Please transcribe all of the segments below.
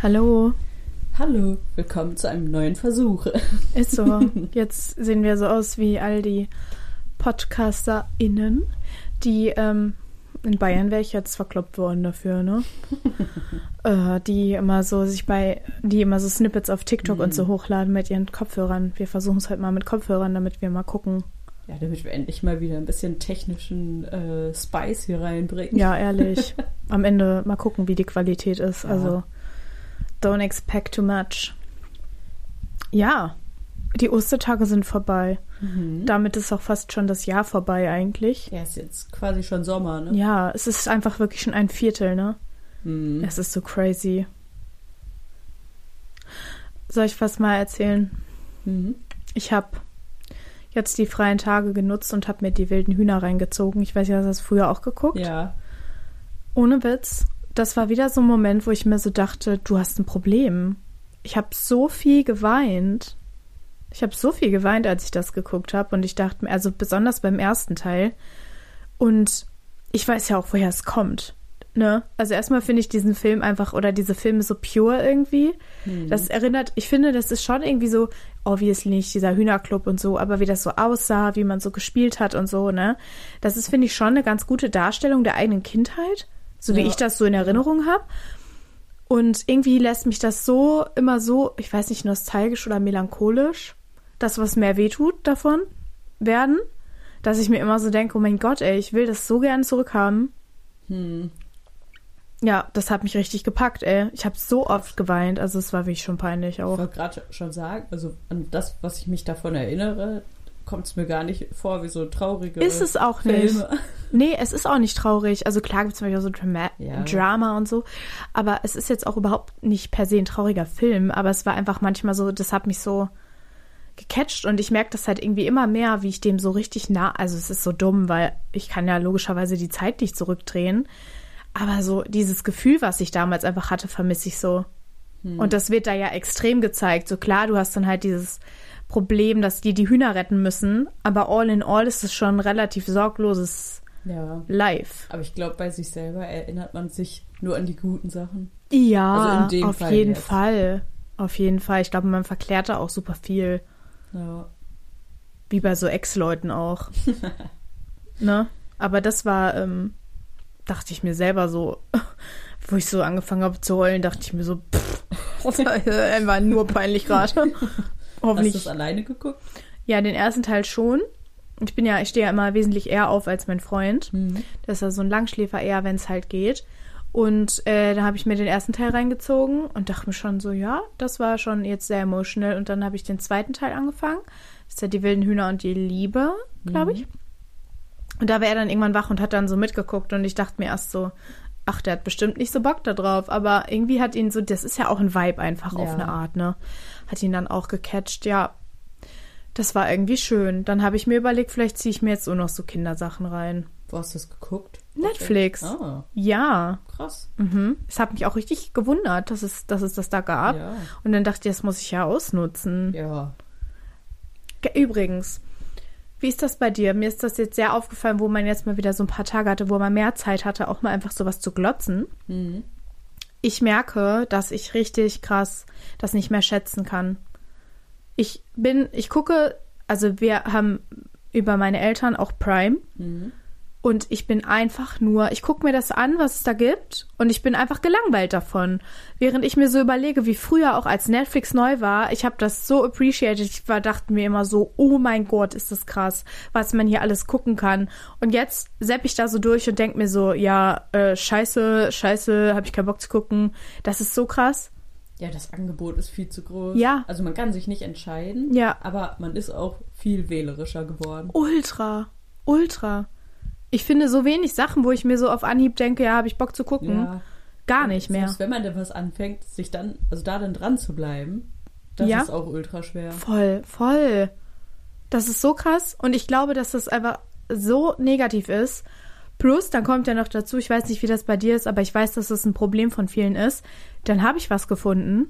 Hallo. Hallo, willkommen zu einem neuen Versuch. Ist so. Jetzt sehen wir so aus wie all die PodcasterInnen, die, in Bayern wäre ich jetzt verkloppt worden dafür, ne? Die immer so Snippets auf TikTok und so hochladen mit ihren Kopfhörern. Wir versuchen es halt mal mit Kopfhörern, damit wir mal gucken. Ja, damit wir endlich mal wieder ein bisschen technischen Spice hier reinbringen. Ja, ehrlich. Am Ende mal gucken, wie die Qualität ist. Ja. Also, don't expect too much. Ja, die Ostertage sind vorbei. Damit ist auch fast schon das Jahr vorbei eigentlich. Ja, ist jetzt quasi schon Sommer, ne? Ja, es ist einfach wirklich schon ein Viertel, ne? Es ist so crazy. Soll ich was mal erzählen? Ich habe jetzt die freien Tage genutzt und habe mir die wilden Hühner reingezogen. Ich weiß ja, hast du das früher auch geguckt? Ja. Ohne Witz. Das war wieder so ein Moment, wo ich mir so dachte, du hast ein Problem. Ich habe so viel geweint. Als ich das geguckt habe. Und ich dachte mir, also besonders beim ersten Teil. Und ich weiß ja auch, woher es kommt. Ne? Also erstmal finde ich diesen Film einfach, oder diese Filme so pure irgendwie. Das erinnert, ich finde, das ist schon irgendwie so, obviously nicht dieser Hühnerclub und so, aber wie das so aussah, wie man so gespielt hat und so, ne? Das ist, finde ich, schon eine ganz gute Darstellung der eigenen Kindheit. So wie ich das so in Erinnerung habe. Und irgendwie lässt mich das so, immer so, ich weiß nicht, nostalgisch oder melancholisch, das, was mehr wehtut davon werden, dass ich mir immer so denke, oh mein Gott, ey, ich will das so gern zurückhaben. Ja, das hat mich richtig gepackt, ey. Ich habe so oft geweint, also es war wirklich schon peinlich auch. Ich wollte gerade schon sagen, also an das, was ich mich davon erinnere, kommt es mir gar nicht vor wie so traurige Ist es auch Filme. Nicht. Nee, es ist auch nicht traurig. Also klar gibt es manchmal so Drama und so, aber es ist jetzt auch überhaupt nicht per se ein trauriger Film, aber es war einfach manchmal so, das hat mich so gecatcht und ich merke das halt irgendwie immer mehr, wie ich dem so richtig also es ist so dumm, weil ich kann ja logischerweise die Zeit nicht zurückdrehen, aber so dieses Gefühl, was ich damals einfach hatte, vermisse ich so. Und das wird da ja extrem gezeigt. So klar, du hast dann halt dieses Problem, dass die Hühner retten müssen, aber all in all ist es schon ein relativ sorgloses Life. Aber ich glaube, bei sich selber erinnert man sich nur an die guten Sachen. Ja, also in dem auf Fall jeden jetzt. Fall. Auf jeden Fall. Ich glaube, man verklärt da auch super viel. Ja. Wie bei so Ex-Leuten auch. Ne? Aber das war, dachte ich mir selber so, wo ich so angefangen habe zu heulen, dachte ich mir so, war nur peinlich gerade. Hast du das alleine geguckt? Ja, den ersten Teil schon. Ich stehe ja immer wesentlich eher auf als mein Freund. Das ist ja so ein Langschläfer eher, wenn es halt geht. Und da habe ich mir den ersten Teil reingezogen und dachte mir schon so, ja, das war schon jetzt sehr emotional. Und dann habe ich den zweiten Teil angefangen. Das ist ja die wilden Hühner und die Liebe, glaube ich. Und da war er dann irgendwann wach und hat dann so mitgeguckt. Und ich dachte mir erst so, ach, der hat bestimmt nicht so Bock da drauf. Aber irgendwie hat ihn so, das ist ja auch ein Vibe einfach auf eine Art, ne? Hat ihn dann auch gecatcht, ja. Das war irgendwie schön. Dann habe ich mir überlegt, vielleicht ziehe ich mir jetzt so noch so Kindersachen rein. Wo hast du das geguckt? Netflix. Ah. Ja. Krass. Es hat mich auch richtig gewundert, dass es das da gab. Ja. Und dann dachte ich, das muss ich ja ausnutzen. Ja. Übrigens, wie ist das bei dir? Mir ist das jetzt sehr aufgefallen, wo man jetzt mal wieder so ein paar Tage hatte, wo man mehr Zeit hatte, auch mal einfach sowas zu glotzen. Ich merke, dass ich richtig krass das nicht mehr schätzen kann. Ich gucke, also wir haben über meine Eltern auch Prime und ich gucke mir das an, was es da gibt und ich bin einfach gelangweilt davon. Während ich mir so überlege, wie früher auch als Netflix neu war, ich habe das so appreciated, dachte mir immer so, oh mein Gott, ist das krass, was man hier alles gucken kann. Und jetzt zapp ich da so durch und denke mir so, ja, scheiße, habe ich keinen Bock zu gucken. Das ist so krass. Ja, das Angebot ist viel zu groß. Ja. Also man kann sich nicht entscheiden, aber man ist auch viel wählerischer geworden. Ultra. Ich finde so wenig Sachen, wo ich mir so auf Anhieb denke, ja, habe ich Bock zu gucken. Ja. Gar nicht mehr. Selbst wenn man denn was anfängt, sich dann, also da dann dran zu bleiben, das ist auch ultra schwer. Voll. Das ist so krass und ich glaube, dass das einfach so negativ ist. Plus, dann kommt ja noch dazu, ich weiß nicht, wie das bei dir ist, aber ich weiß, dass das ein Problem von vielen ist. Dann habe ich was gefunden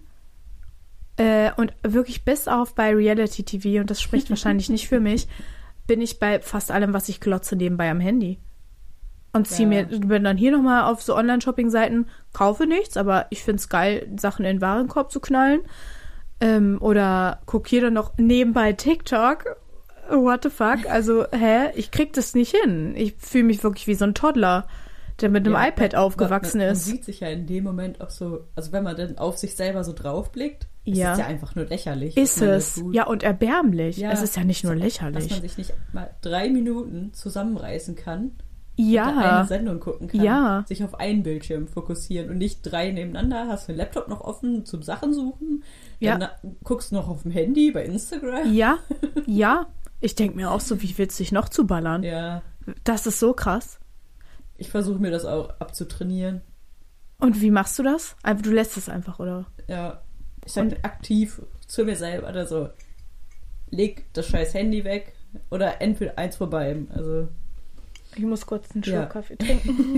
und wirklich bis auf bei Reality-TV, und das spricht wahrscheinlich nicht für mich, bin ich bei fast allem, was ich glotze, nebenbei am Handy. Und bin dann hier nochmal auf so Online-Shopping-Seiten, kaufe nichts, aber ich finde es geil, Sachen in den Warenkorb zu knallen. Oder guck hier dann noch nebenbei TikTok. What the fuck? Also, ich krieg das nicht hin. Ich fühle mich wirklich wie so ein Toddler, der mit einem iPad aufgewachsen ist. Man sieht sich ja in dem Moment auch so, also wenn man dann auf sich selber so draufblickt, ist es ja einfach nur lächerlich. Ist es. Ja, und erbärmlich. Ja, es ist ja nicht nur lächerlich. Dass man sich nicht mal 3 Minuten zusammenreißen kann. Ja. Und eine Sendung gucken kann. Ja. Sich auf einen Bildschirm fokussieren und nicht 3 nebeneinander. Hast den Laptop noch offen zum Sachen suchen. Dann guckst du noch auf dem Handy bei Instagram. Ja. Ja. Ich denke mir auch so, wie willst du dich noch zu ballern? Ja. Das ist so krass. Ich versuche mir das auch abzutrainieren. Und wie machst du das? Du lässt es einfach, oder? Ja. Ich sage aktiv zu mir selber oder so, leg das scheiß Handy weg oder entweder eins von beidem. Also, ich muss kurz einen Schluck Kaffee trinken.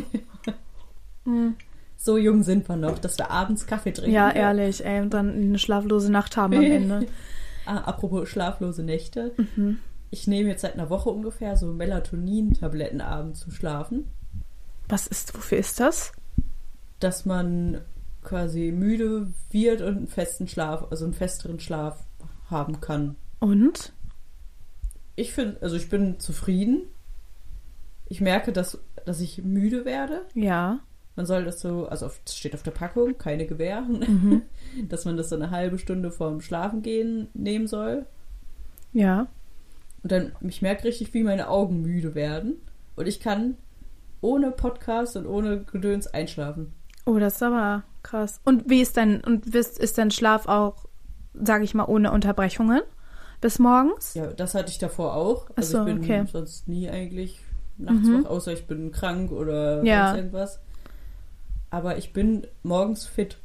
So jung sind wir noch, dass wir abends Kaffee trinken. Ja, ehrlich, ey, und dann eine schlaflose Nacht haben am Ende. Apropos schlaflose Nächte. Ich nehme jetzt seit einer Woche ungefähr so Melatonin-Tabletten abends zum Schlafen. Wofür ist das? Dass man quasi müde wird und einen festen Schlaf, also einen festeren Schlaf haben kann. Und? Ich bin zufrieden. Ich merke, dass ich müde werde. Ja. Man soll das so, also es steht auf der Packung, keine Gewähr, dass man das so eine halbe Stunde vorm Schlafengehen nehmen soll. Ja. Und dann, ich merke richtig, wie meine Augen müde werden. Und ich kann ohne Podcast und ohne Gedöns einschlafen. Oh, das ist aber krass. Und ist dein Schlaf auch, sage ich mal, ohne Unterbrechungen bis morgens? Ja, das hatte ich davor auch. Also ich bin sonst nie eigentlich nachts wach, außer ich bin krank oder sonst irgendwas. Aber ich bin morgens fit.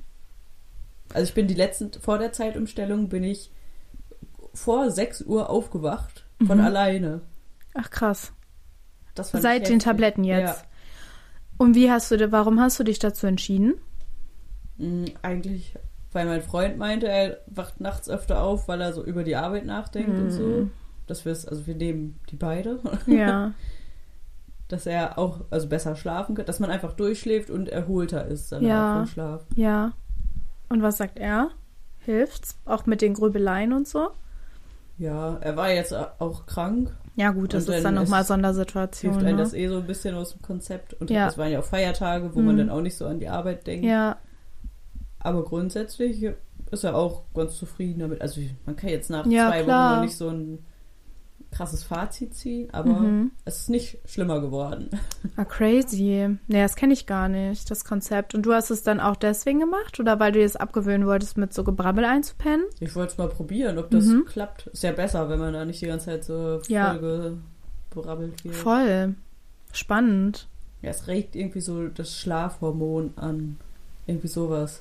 Also ich bin vor der Zeitumstellung bin ich vor 6 Uhr aufgewacht, von alleine. Ach krass. Das fand Seit den Tabletten jetzt? Ja. Und warum hast du dich dazu entschieden? Eigentlich, weil mein Freund meinte, er wacht nachts öfter auf, weil er so über die Arbeit nachdenkt und so. Wir nehmen die beide. Ja. Dass er auch besser schlafen kann, dass man einfach durchschläft und erholter ist danach vom Schlaf. Ja. Und was sagt er? Hilft's? Auch mit den Grübeleien und so? Ja, er war jetzt auch krank. Ja gut, das ist dann nochmal Sondersituation. Hilft einem das so ein bisschen aus dem Konzept. Und es waren ja auch Feiertage, wo man dann auch nicht so an die Arbeit denkt. Ja. Aber grundsätzlich ist er auch ganz zufrieden damit. Also man kann jetzt nach 2 Wochen noch nicht so ein krasses Fazit ziehen, aber es ist nicht schlimmer geworden. Ah, crazy. Nee, das kenne ich gar nicht, das Konzept. Und du hast es dann auch deswegen gemacht oder weil du dir es abgewöhnen wolltest, mit so Gebrabbel einzupennen? Ich wollte es mal probieren, ob das klappt. Ist ja besser, wenn man da nicht die ganze Zeit so voll gebrabbelt wird. Voll. Spannend. Ja, es regt irgendwie so das Schlafhormon an. Irgendwie sowas.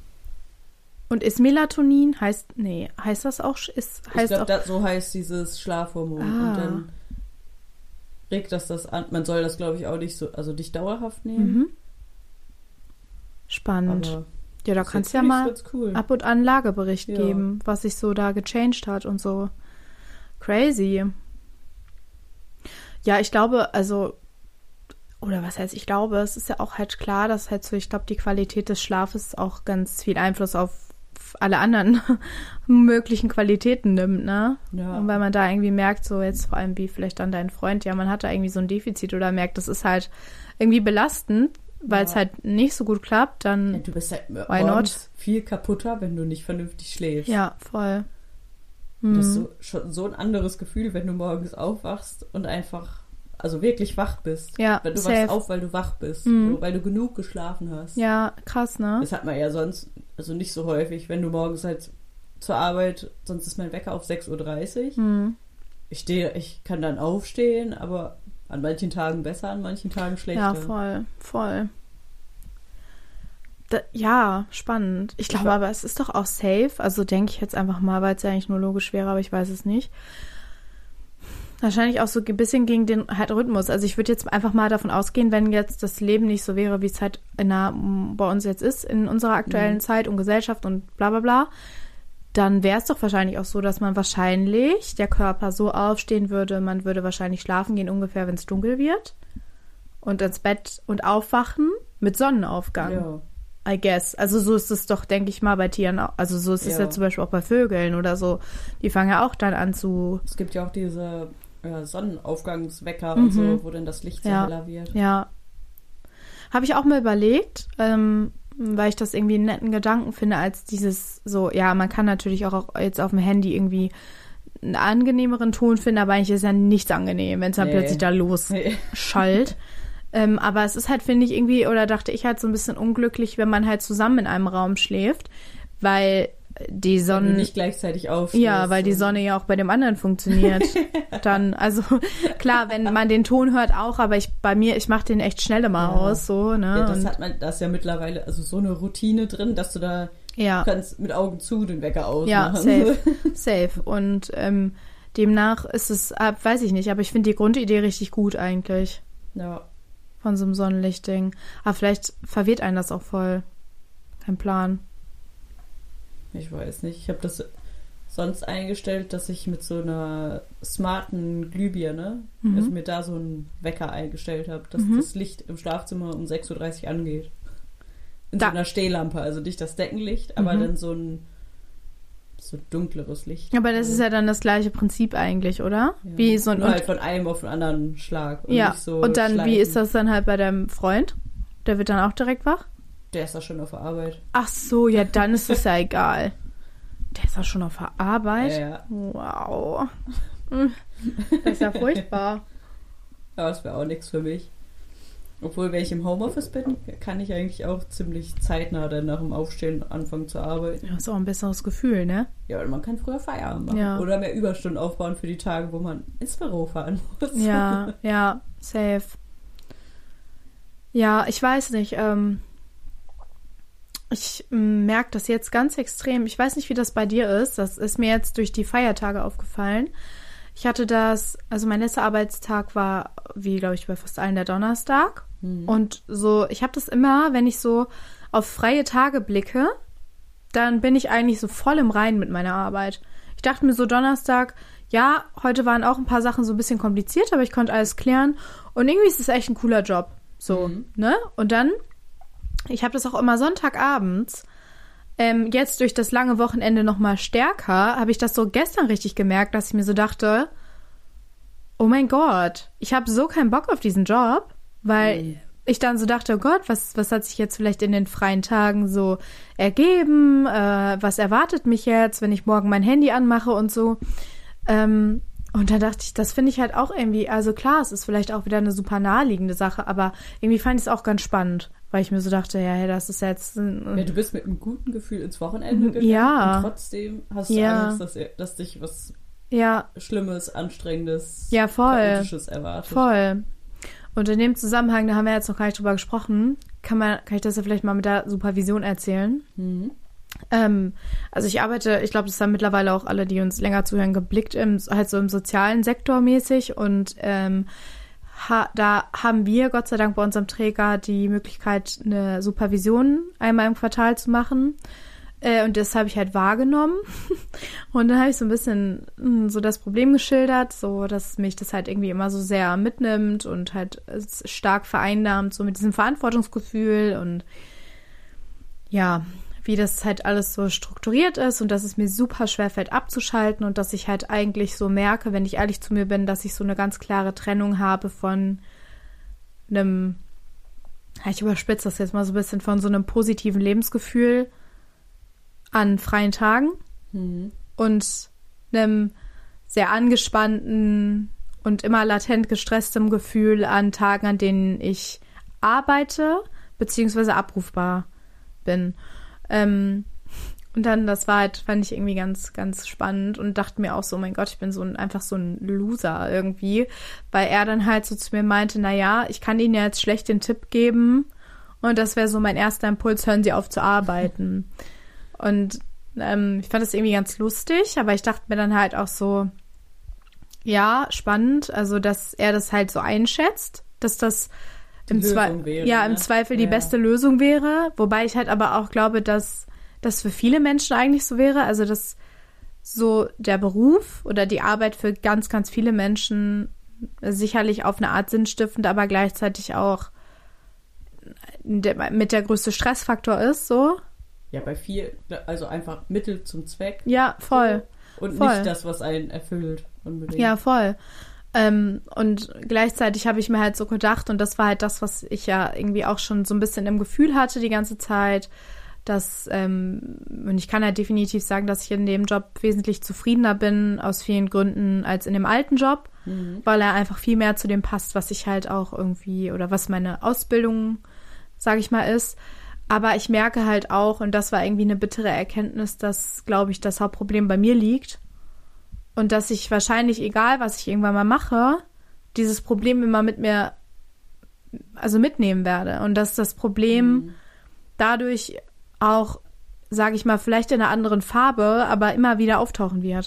Und ist Melatonin, heißt das auch? Ich glaube, so heißt dieses Schlafhormon. Und dann regt das an. Man soll das, glaube ich, auch nicht so, also nicht dauerhaft nehmen. Spannend. Aber ja, da kannst du ja mal ab und an einen Lagebericht geben, was sich so da gechanged hat und so. Crazy. Ja, ich glaube, oder was heißt, ich glaube, es ist ja auch halt klar, dass halt so, ich glaube, die Qualität des Schlafes auch ganz viel Einfluss auf alle anderen möglichen Qualitäten nimmt, ne? Ja. Und weil man da irgendwie merkt, so jetzt vor allem wie vielleicht dann dein Freund, man hat da irgendwie so ein Defizit oder merkt, das ist halt irgendwie belastend, weil es halt nicht so gut klappt, dann du bist halt morgens viel kaputter, wenn du nicht vernünftig schläfst. Ja, voll. Das ist schon so ein anderes Gefühl, wenn du morgens aufwachst und einfach wirklich wach bist. Ja, wenn du wachst auf, weil du wach bist, weil du genug geschlafen hast. Ja, krass, ne? Das hat man ja sonst, nicht so häufig, wenn du morgens halt zur Arbeit, sonst ist mein Wecker auf 6:30 Uhr. Ich kann dann aufstehen, aber an manchen Tagen besser, an manchen Tagen schlechter. Ja, voll. Ja, spannend. Ich glaube aber, es ist doch auch safe, also denke ich jetzt einfach mal, weil es ja eigentlich nur logisch wäre, aber ich weiß es nicht. Wahrscheinlich auch so ein bisschen gegen den halt Rhythmus. Also ich würde jetzt einfach mal davon ausgehen, wenn jetzt das Leben nicht so wäre, wie es halt bei uns jetzt ist, in unserer aktuellen Zeit und Gesellschaft und bla bla bla, dann wäre es doch wahrscheinlich auch so, dass man wahrscheinlich der Körper so aufstehen würde, man würde wahrscheinlich schlafen gehen ungefähr, wenn es dunkel wird. und ins Bett und aufwachen mit Sonnenaufgang. Ja. I guess. Also so ist es doch, denke ich mal, bei Tieren auch. Also so ist es ja zum Beispiel auch bei Vögeln oder so. Die fangen ja auch dann an zu... Es gibt ja auch diese Sonnenaufgangswecker und so, wo dann das Licht so heller wird. Ja. Habe ich auch mal überlegt, weil ich das irgendwie einen netten Gedanken finde, als dieses so, ja, man kann natürlich auch jetzt auf dem Handy irgendwie einen angenehmeren Ton finden, aber eigentlich ist ja nichts angenehm, wenn es dann plötzlich da losschallt. Aber es ist halt, finde ich, irgendwie, oder dachte ich halt so ein bisschen unglücklich, wenn man halt zusammen in einem Raum schläft, weil die Sonne... Wenn du nicht gleichzeitig aufstehst. Ja, weil die Sonne ja auch bei dem anderen funktioniert. Dann, also klar, wenn man den Ton hört auch, aber ich mache den echt schnell immer aus, so, ne. Ja, da ist ja mittlerweile also so eine Routine drin, dass du da du kannst mit Augen zu den Wecker ausmachen. Ja, safe. Und demnach ist es, weiß ich nicht, aber ich finde die Grundidee richtig gut eigentlich. Ja. Von so einem Sonnenlichtding. Aber vielleicht verwirrt einen das auch voll. Kein Plan. Ich weiß nicht. Ich habe das sonst eingestellt, dass ich mit so einer smarten Glühbirne, dass ich mir da so einen Wecker eingestellt habe, dass das Licht im Schlafzimmer um 6.30 Uhr angeht. In so einer Stehlampe, also nicht das Deckenlicht, aber dann so dunkleres Licht. Aber das ist ja dann das gleiche Prinzip eigentlich, oder? Ja. Wie so ein Nur halt von einem auf den anderen Schlag. Und ja, nicht so und dann, schleifen. wie ist das dann halt bei deinem Freund? Der wird dann auch direkt wach? Der ist da schon auf der Arbeit. Ach so, ja, dann ist es ja egal. Der ist auch schon auf der Arbeit? Ja. Wow. Das ist ja furchtbar. Aber das wäre auch nichts für mich. Obwohl, wenn ich im Homeoffice bin, kann ich eigentlich auch ziemlich zeitnah dann nach dem Aufstehen anfangen zu arbeiten. Ja, ist auch ein besseres Gefühl, ne? Ja, und man kann früher Feierabend machen. Ja. Oder mehr Überstunden aufbauen für die Tage, wo man ins Büro fahren muss. Ja, safe. Ja, ich weiß nicht. Ich merke das jetzt ganz extrem. Ich weiß nicht, wie das bei dir ist. Das ist mir jetzt durch die Feiertage aufgefallen. Ich hatte also mein letzter Arbeitstag war, wie glaube ich bei fast allen, der Donnerstag. Und so, ich habe das immer, wenn ich so auf freie Tage blicke, dann bin ich eigentlich so voll im Reinen mit meiner Arbeit. Ich dachte mir so Donnerstag, ja, heute waren auch ein paar Sachen so ein bisschen kompliziert, aber ich konnte alles klären. Und irgendwie ist es echt ein cooler Job. So, ne? Und dann, ich habe das auch immer Sonntagabends, jetzt durch das lange Wochenende nochmal stärker, habe ich das so gestern richtig gemerkt, dass ich mir so dachte, oh mein Gott, ich habe so keinen Bock auf diesen Job, weil ich dann so dachte, oh Gott, was hat sich jetzt vielleicht in den freien Tagen so ergeben, was erwartet mich jetzt, wenn ich morgen mein Handy anmache und so. Und da dachte ich, das finde ich halt auch irgendwie, also klar, es ist vielleicht auch wieder eine super naheliegende Sache, aber irgendwie fand ich es auch ganz spannend, weil ich mir so dachte, ja, hey, das ist jetzt... ja, du bist mit einem guten Gefühl ins Wochenende gegangen und trotzdem hast du Angst, dass dich was Schlimmes, Anstrengendes, Chaotisches erwartet. Voll. Und in dem Zusammenhang, da haben wir jetzt noch gar nicht drüber gesprochen, kann ich das ja vielleicht mal mit der Supervision erzählen. Also ich arbeite, ich glaube, das haben mittlerweile auch alle, die uns länger zuhören, geblickt, halt so im sozialen Sektor mäßig und da haben wir Gott sei Dank bei unserem Träger die Möglichkeit, eine Supervision einmal im Quartal zu machen und das habe ich halt wahrgenommen und dann habe ich so ein bisschen so das Problem geschildert, so dass mich das halt irgendwie immer so sehr mitnimmt und halt stark vereinnahmt, so mit diesem Verantwortungsgefühl und ja, wie das halt alles so strukturiert ist und dass es mir super schwer fällt abzuschalten und dass ich halt eigentlich so merke, wenn ich ehrlich zu mir bin, dass ich so eine ganz klare Trennung habe von einem, ich überspitze das jetzt mal so ein bisschen, von so einem positiven Lebensgefühl an freien Tagen und einem sehr angespannten und immer latent gestresstem Gefühl an Tagen, an denen ich arbeite beziehungsweise abrufbar bin. Und dann, das war halt, fand ich irgendwie ganz, ganz spannend und dachte mir auch so, oh mein Gott, ich bin einfach so ein Loser irgendwie, weil er dann halt so zu mir meinte, naja, ich kann Ihnen ja jetzt schlecht den Tipp geben und das wäre so mein erster Impuls, hören Sie auf zu arbeiten. Und ich fand das irgendwie ganz lustig, aber ich dachte mir dann halt auch so, ja, spannend, also dass er das halt so einschätzt, dass das im Zweifel die beste Lösung wäre, wobei ich halt aber auch glaube, dass das für viele Menschen eigentlich so wäre, also dass so der Beruf oder die Arbeit für ganz, ganz viele Menschen sicherlich auf eine Art sinnstiftend, aber gleichzeitig auch mit der größte Stressfaktor ist, so. Ja, bei viel, also einfach Mittel zum Zweck. Ja, voll. So, und voll. Nicht das, was einen erfüllt, unbedingt. Ja, voll. Und gleichzeitig habe ich mir halt so gedacht, und das war halt das, was ich ja irgendwie auch schon so ein bisschen im Gefühl hatte die ganze Zeit, dass, und ich kann halt definitiv sagen, dass ich in dem Job wesentlich zufriedener bin, aus vielen Gründen, als in dem alten Job, weil er einfach viel mehr zu dem passt, was ich halt auch irgendwie, oder was meine Ausbildung, sage ich mal, ist. Aber ich merke halt auch, und das war irgendwie eine bittere Erkenntnis, dass, glaube ich, das Hauptproblem bei mir liegt. Und dass ich wahrscheinlich, egal was ich irgendwann mal mache, dieses Problem immer mit mir, also mitnehmen werde. Und dass das Problem dadurch auch, sage ich mal, vielleicht in einer anderen Farbe, aber immer wieder auftauchen wird.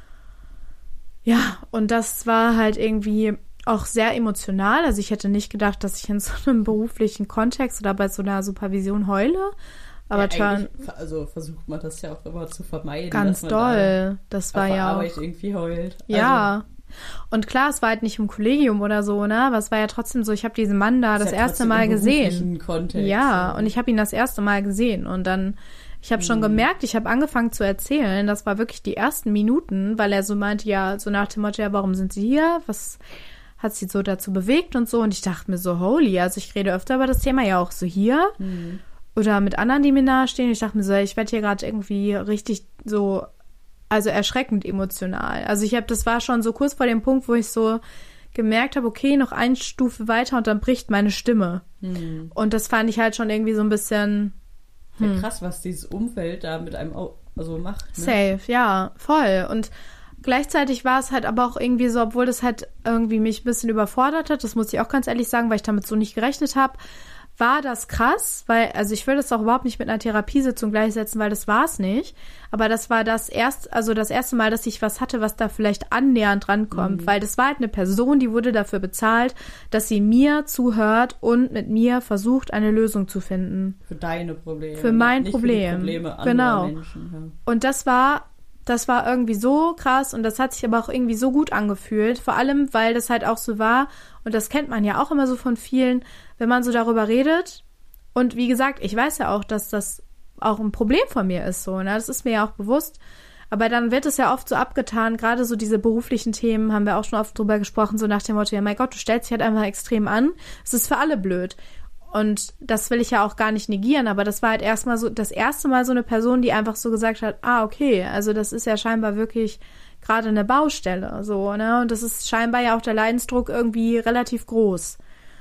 Ja, und das war halt irgendwie auch sehr emotional. Also ich hätte nicht gedacht, dass ich in so einem beruflichen Kontext oder bei so einer Supervision heule. Aber ja, also versucht man das ja auch immer zu vermeiden. Ganz dass man doll. Das war ja auch. Arbeit irgendwie heult. Ja. Also, und klar, es war halt nicht im Kollegium oder so, ne? Aber es war ja trotzdem so, ich habe diesen Mann da das erste Mal gesehen. Kontext, ja, und ich habe ihn das erste Mal gesehen. Und dann, ich habe schon gemerkt, ich habe angefangen zu erzählen. Das war wirklich die ersten Minuten, weil er so meinte, ja, so nach dem Motto, ja, warum sind Sie hier? Was hat Sie so dazu bewegt und so? Und ich dachte mir so, holy, also ich rede öfter über das Thema, ja auch so hier. Oder mit anderen, die mir nahestehen. Ich dachte mir so, ich werde hier gerade irgendwie richtig so, also erschreckend emotional. Also das war schon so kurz vor dem Punkt, wo ich so gemerkt habe, okay, noch eine Stufe weiter und dann bricht meine Stimme. Und das fand ich halt schon irgendwie so ein bisschen ja, krass, was dieses Umfeld da mit einem also macht. Ne? Safe, ja, voll. Und gleichzeitig war es halt aber auch irgendwie so, obwohl das halt irgendwie mich ein bisschen überfordert hat, das muss ich auch ganz ehrlich sagen, weil ich damit so nicht gerechnet habe, war das krass, weil, also ich will das auch überhaupt nicht mit einer Therapiesitzung gleichsetzen, weil das war es nicht. Aber das war das erste Mal, dass ich was hatte, was da vielleicht annähernd rankommt. Weil das war halt eine Person, die wurde dafür bezahlt, dass sie mir zuhört und mit mir versucht, eine Lösung zu finden. Für deine Probleme. Für mein nicht Problem. Für die Probleme anderer Menschen. Ja. Und das war irgendwie so krass und das hat sich aber auch irgendwie so gut angefühlt. Vor allem, weil das halt auch so war, und das kennt man ja auch immer so von vielen, wenn man so darüber redet. Und wie gesagt, ich weiß ja auch, dass das auch ein Problem von mir ist, so, ne? Das ist mir ja auch bewusst. Aber dann wird es ja oft so abgetan, gerade so diese beruflichen Themen, haben wir auch schon oft drüber gesprochen, so nach dem Motto, ja mein Gott, du stellst dich halt einfach extrem an. Es ist für alle blöd. Und das will ich ja auch gar nicht negieren, aber das war halt erstmal so, das erste Mal so eine Person, die einfach so gesagt hat, okay, also das ist ja scheinbar wirklich gerade eine Baustelle, so, ne? Und das ist scheinbar ja auch der Leidensdruck irgendwie relativ groß.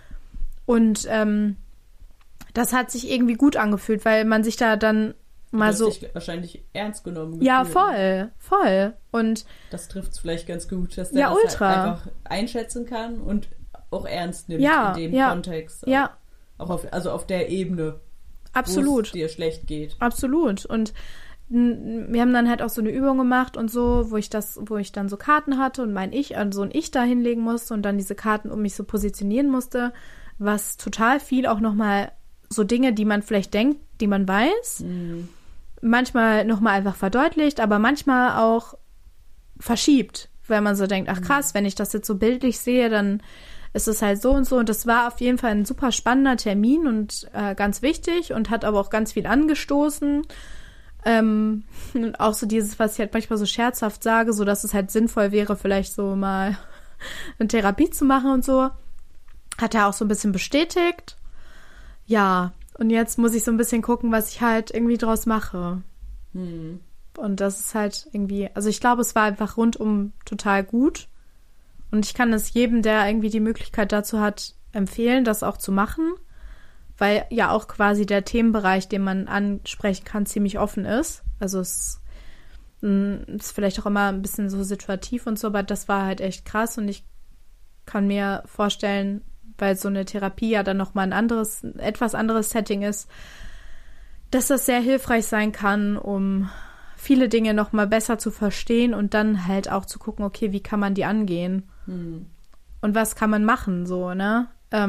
Und das hat sich irgendwie gut angefühlt, weil man sich da dann mal so... dich wahrscheinlich ernst genommen gefühlt. Ja, voll. Und das trifft es vielleicht ganz gut, dass der ja, das halt einfach einschätzen kann und auch ernst nimmt in dem Kontext. Ja. Auch auf der Ebene, absolut, wo es dir schlecht geht. Absolut. Und wir haben dann halt auch so eine Übung gemacht und so, wo ich dann so Karten hatte und mein Ich, also ein Ich da hinlegen musste und dann diese Karten um mich so positionieren musste, was total viel auch nochmal so Dinge, die man vielleicht denkt, die man weiß, manchmal nochmal einfach verdeutlicht, aber manchmal auch verschiebt, weil man so denkt, ach krass, wenn ich das jetzt so bildlich sehe, dann ist es halt so und so. Und das war auf jeden Fall ein super spannender Termin und ganz wichtig und hat aber auch ganz viel angestoßen. Und auch so dieses, was ich halt manchmal so scherzhaft sage, so dass es halt sinnvoll wäre, vielleicht so mal eine Therapie zu machen und so, hat er auch so ein bisschen bestätigt. Ja, und jetzt muss ich so ein bisschen gucken, was ich halt irgendwie draus mache. Und das ist halt irgendwie, also ich glaube, es war einfach rundum total gut. Und ich kann es jedem, der irgendwie die Möglichkeit dazu hat, empfehlen, das auch zu machen, weil ja auch quasi der Themenbereich, den man ansprechen kann, ziemlich offen ist. Also es ist vielleicht auch immer ein bisschen so situativ und so, aber das war halt echt krass und ich kann mir vorstellen, weil so eine Therapie ja dann nochmal ein etwas anderes Setting ist, dass das sehr hilfreich sein kann, um viele Dinge nochmal besser zu verstehen und dann halt auch zu gucken, okay, wie kann man die angehen? Und was kann man machen, so, ne?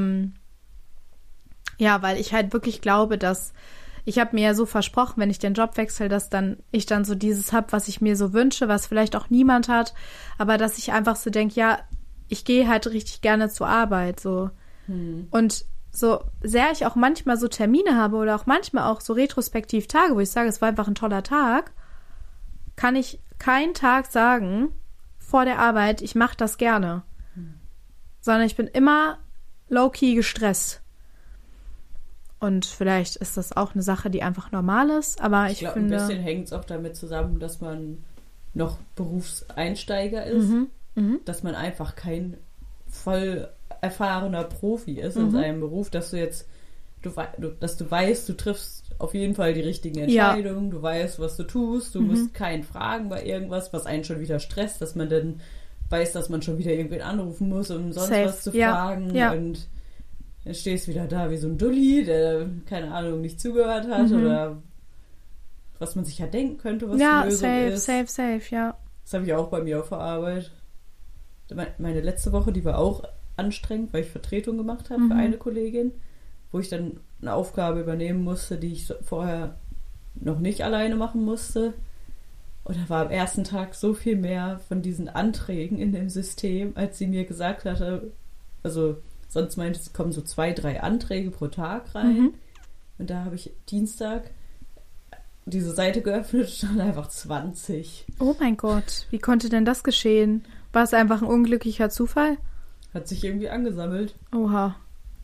Ja, weil ich halt wirklich glaube, dass ich habe mir ja so versprochen, wenn ich den Job wechsle, dass ich dann so dieses habe, was ich mir so wünsche, was vielleicht auch niemand hat, aber dass ich einfach so denke, ja, ich gehe halt richtig gerne zur Arbeit, so. Und so sehr ich auch manchmal so Termine habe oder auch manchmal auch so retrospektiv Tage, wo ich sage, es war einfach ein toller Tag, kann ich keinen Tag sagen vor der Arbeit, ich mache das gerne. Sondern ich bin immer low-key gestresst. Und vielleicht ist das auch eine Sache, die einfach normal ist, aber ich glaube, finde... ein bisschen hängt es auch damit zusammen, dass man noch Berufseinsteiger ist, dass man einfach kein voll erfahrener Profi ist in seinem Beruf, dass du jetzt, dass du weißt, du triffst auf jeden Fall die richtigen Entscheidungen, du weißt, was du tust, du musst keinen fragen bei irgendwas, was einen schon wieder stresst, dass man dann weiß, dass man schon wieder irgendwen anrufen muss, um sonst was zu fragen und dann stehst du wieder da wie so ein Dulli, der, keine Ahnung, nicht zugehört hat oder was man sich ja denken könnte, was die Lösung ist. Safe, ja. Das habe ich auch bei mir auf der Arbeit. Meine letzte Woche, die war auch anstrengend, weil ich Vertretung gemacht habe für eine Kollegin, wo ich dann eine Aufgabe übernehmen musste, die ich vorher noch nicht alleine machen musste. Und da war am ersten Tag so viel mehr von diesen Anträgen in dem System, als sie mir gesagt hatte. Also sonst meinte sie, kommen so 2, 3 Anträge pro Tag rein. Und da habe ich Dienstag diese Seite geöffnet, stand einfach 20. Oh mein Gott, wie konnte denn das geschehen? War es einfach ein unglücklicher Zufall? Hat sich irgendwie angesammelt. Oha.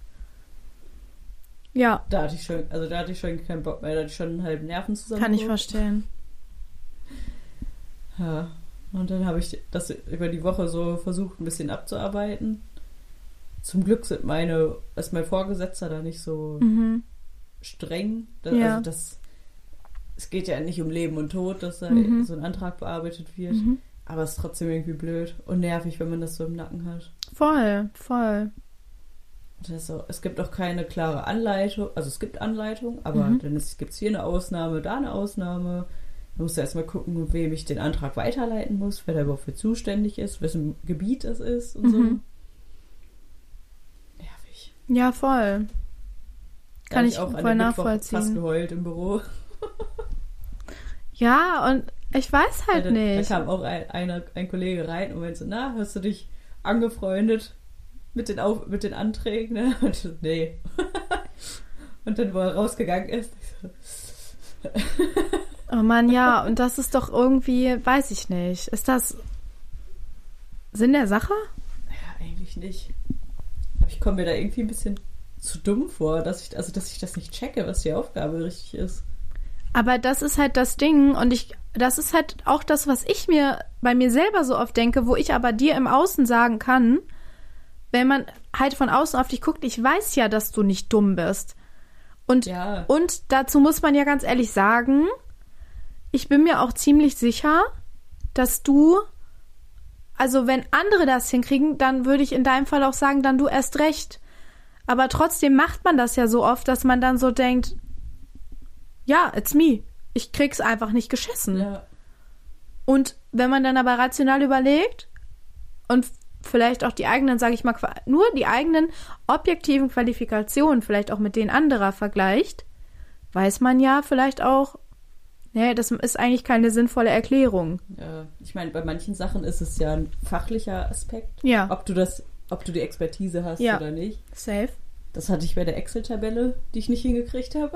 Ja. Da hatte ich schon keinen Bock mehr, da hatte ich schon einen halben Nervenzusammenbruch. Kann ich verstehen. Ja. Und dann habe ich das über die Woche so versucht, ein bisschen abzuarbeiten. Zum Glück ist mein Vorgesetzter da nicht so streng. Also es geht ja nicht um Leben und Tod, dass da so ein Antrag bearbeitet wird. Aber es ist trotzdem irgendwie blöd und nervig, wenn man das so im Nacken hat. Voll. Es gibt auch keine klare Anleitung. Also es gibt Anleitung, aber dann gibt es hier eine Ausnahme, da eine Ausnahme. Man muss ja erstmal gucken, wem ich den Antrag weiterleiten muss, wer da überhaupt für zuständig ist, wessen Gebiet es ist und so. Nervig. Ja, voll. Kann ich auch voll nachvollziehen. Fast geheult im Büro. Ja, und ich weiß halt nicht. Da kam auch ein Kollege rein und meinte so, na, hast du dich angefreundet mit den Anträgen? Ne? Und ich so, nee. Und dann, wo er rausgegangen ist, ich so... Oh Mann, ja, und das ist doch irgendwie, weiß ich nicht. Ist das Sinn der Sache? Ja, eigentlich nicht. Aber ich komme mir da irgendwie ein bisschen zu dumm vor, dass ich das nicht checke, was die Aufgabe richtig ist. Aber das ist halt das Ding und das ist halt auch das, was ich mir bei mir selber so oft denke, wo ich aber dir im Außen sagen kann, wenn man halt von außen auf dich guckt, ich weiß ja, dass du nicht dumm bist. Und dazu muss man ja ganz ehrlich sagen, ich bin mir auch ziemlich sicher, dass du, also wenn andere das hinkriegen, dann würde ich in deinem Fall auch sagen, dann du erst recht. Aber trotzdem macht man das ja so oft, dass man dann so denkt, ja, it's me. Ich krieg's einfach nicht geschissen. Ja. Und wenn man dann aber rational überlegt und vielleicht auch die eigenen, sage ich mal, nur die eigenen objektiven Qualifikationen vielleicht auch mit denen anderer vergleicht, weiß man ja vielleicht auch, nee, das ist eigentlich keine sinnvolle Erklärung. Ja, ich meine, bei manchen Sachen ist es ja ein fachlicher Aspekt. Ja. Ob du die Expertise hast oder nicht. Safe. Das hatte ich bei der Excel-Tabelle, die ich nicht hingekriegt habe.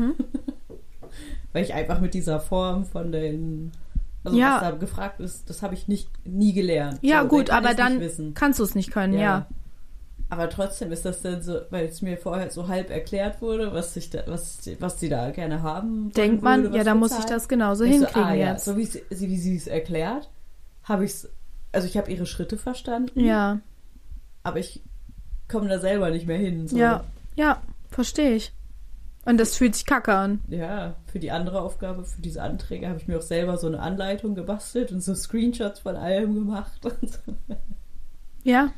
Weil ich einfach mit dieser Form von den... Also was da gefragt ist, das habe ich nie gelernt. Ja, so, gut, aber dann kannst du es nicht können, ja. Aber trotzdem ist das dann so, weil es mir vorher so halb erklärt wurde, was sie da gerne haben. Denkt man, ja, da muss ich das genauso hinkriegen jetzt. So wie sie es erklärt, habe ich es, also ich habe ihre Schritte verstanden. Ja. Aber ich komme da selber nicht mehr hin. So. Ja, verstehe ich. Und das fühlt sich kacke an. Ja, für die andere Aufgabe, für diese Anträge, habe ich mir auch selber so eine Anleitung gebastelt und so Screenshots von allem gemacht. Und so. Ja.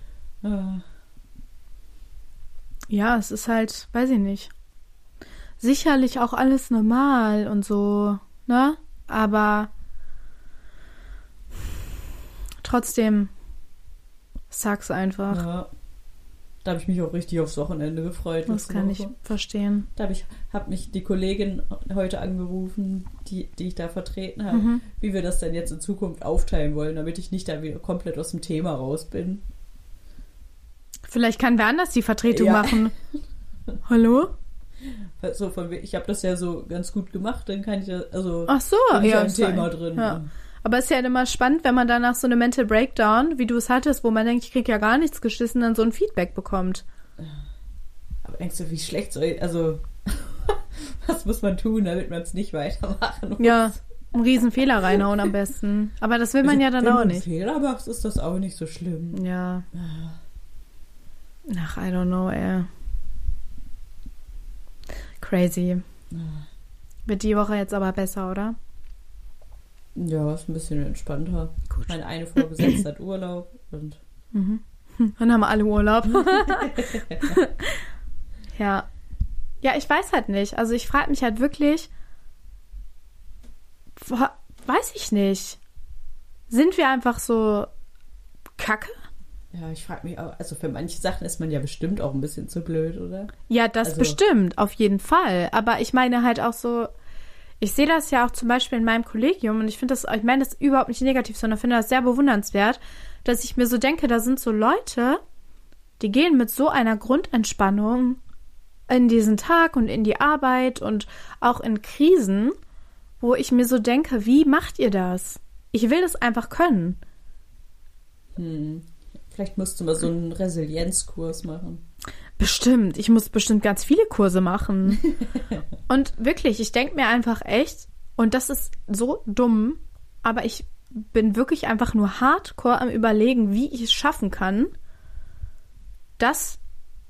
Ja, es ist halt, weiß ich nicht. Sicherlich auch alles normal und so, ne? Aber trotzdem, sag's einfach. Ja. Da habe ich mich auch richtig aufs Wochenende gefreut. Das kann ich verstehen. Da hat mich die Kollegin heute angerufen, die ich da vertreten habe, wie wir das denn jetzt in Zukunft aufteilen wollen, damit ich nicht da wieder komplett aus dem Thema raus bin. Vielleicht kann wer anders die Vertretung machen. Hallo? So, ich habe das ja so ganz gut gemacht, dann kann ich ja, also ach so, bin ich ein Thema drin. Ja. Aber es ist ja immer spannend, wenn man danach so eine Mental Breakdown, wie du es hattest, wo man denkt, ich kriege ja gar nichts geschissen, dann so ein Feedback bekommt. Aber denkst du, wie schlecht soll, also was muss man tun, damit man es nicht weitermachen muss? Ja, einen riesen Fehler reinhauen am besten. Aber das will man ja dann auch nicht. Wenn du einen Fehler machst, ist das auch nicht so schlimm. Ja. Ach, I don't know, ey. Crazy. Wird die Woche jetzt aber besser, oder? Ja, ist ein bisschen entspannter. Gut. Meine eine Vorgesetzte hat Urlaub und Dann haben wir alle Urlaub. Ja. Ja, ich weiß halt nicht. Also ich frage mich halt wirklich, weiß ich nicht. Sind wir einfach so kacke? Ja, ich frage mich auch, also für manche Sachen ist man ja bestimmt auch ein bisschen zu blöd, oder? Ja, das also, bestimmt, auf jeden Fall. Aber ich meine halt auch so, ich sehe das ja auch zum Beispiel in meinem Kollegium und ich meine das überhaupt nicht negativ, sondern finde das sehr bewundernswert, dass ich mir so denke, da sind so Leute, die gehen mit so einer Grundentspannung in diesen Tag und in die Arbeit und auch in Krisen, wo ich mir so denke, wie macht ihr das? Ich will das einfach können. Vielleicht musst du mal so einen Resilienzkurs machen. Bestimmt. Ich muss bestimmt ganz viele Kurse machen. Und wirklich, ich denke mir einfach echt, und das ist so dumm, aber ich bin wirklich einfach nur hardcore am Überlegen, wie ich es schaffen kann, dass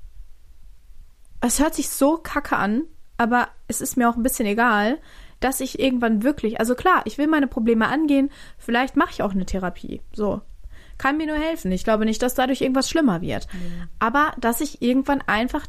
es hört sich so kacke an, aber es ist mir auch ein bisschen egal, dass ich irgendwann wirklich, also klar, ich will meine Probleme angehen, vielleicht mache ich auch eine Therapie, so. Kann mir nur helfen. Ich glaube nicht, dass dadurch irgendwas schlimmer wird. Aber dass ich irgendwann einfach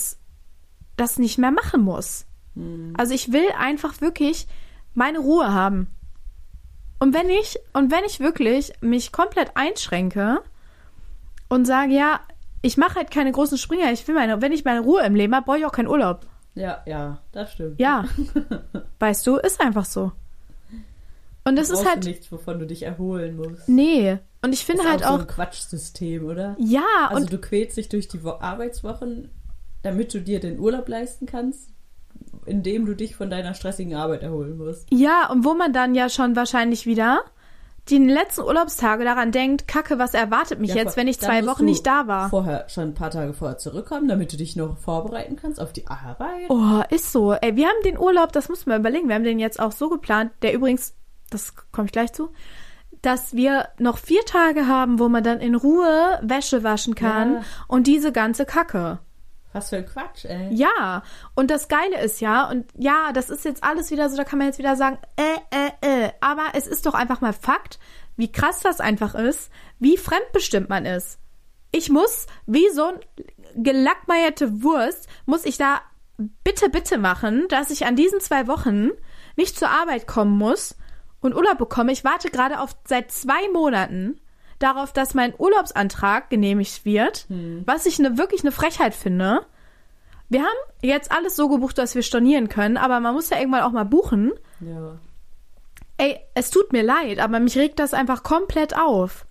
das nicht mehr machen muss. Also ich will einfach wirklich meine Ruhe haben. Und wenn ich wirklich mich komplett einschränke und sage, ja, ich mache halt keine großen Springer, wenn ich meine Ruhe im Leben habe, brauche ich auch keinen Urlaub. Ja, das stimmt. Ja, weißt du, ist einfach so. Und es ist halt nichts, wovon du dich erholen musst. Nee. Und ich finde halt auch so ein Quatschsystem, oder? Ja. Also du quälst dich durch die Arbeitswochen, damit du dir den Urlaub leisten kannst, indem du dich von deiner stressigen Arbeit erholen musst. Ja, und wo man dann ja schon wahrscheinlich wieder die letzten Urlaubstage daran denkt, Kacke, was erwartet mich jetzt, wenn ich 2 Wochen nicht da war? Vorher schon ein paar Tage vorher zurückkommen, damit du dich noch vorbereiten kannst auf die Arbeit. Oh, ist so. Ey, wir haben den Urlaub, das muss man überlegen, wir haben den jetzt auch so geplant, der übrigens, das komme ich gleich zu, dass wir noch 4 Tage haben, wo man dann in Ruhe Wäsche waschen kann und diese ganze Kacke. Was für ein Quatsch, ey. Ja, und das Geile ist ja, und ja, das ist jetzt alles wieder so, da kann man jetzt wieder sagen, aber es ist doch einfach mal Fakt, wie krass das einfach ist, wie fremdbestimmt man ist. Ich muss, wie so ein gelackmeierte Wurst, muss ich da bitte machen, dass ich an diesen 2 Wochen nicht zur Arbeit kommen muss und Urlaub bekomme. Ich warte gerade seit 2 Monaten darauf, dass mein Urlaubsantrag genehmigt wird, was ich wirklich eine Frechheit finde. Wir haben jetzt alles so gebucht, dass wir stornieren können, aber man muss ja irgendwann auch mal buchen. Ja. Ey, es tut mir leid, aber mich regt das einfach komplett auf.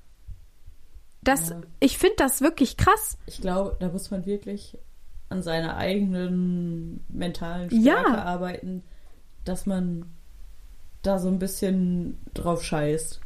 Ich finde das wirklich krass. Ich glaube, da muss man wirklich an seiner eigenen mentalen Stärke arbeiten, dass man da so ein bisschen drauf scheißt.